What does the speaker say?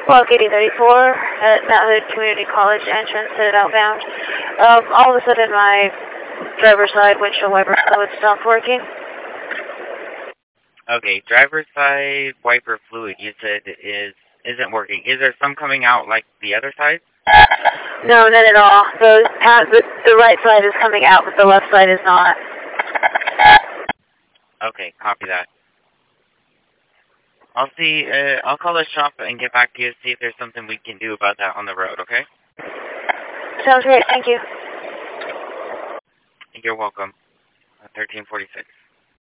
Block 8034 at Mount Hood Community College entrance headed outbound. All of a sudden my driver's side windshield wiper fluid stopped working. Okay, driver's side wiper fluid you said isn't working. Is there some coming out like the other side? No, not at all. The right side is coming out, but the left side is not. Okay, copy that. I'll call the shop and get back to you to see if there's something we can do about that on the road, okay? Sounds great, thank you. You're welcome. 1346.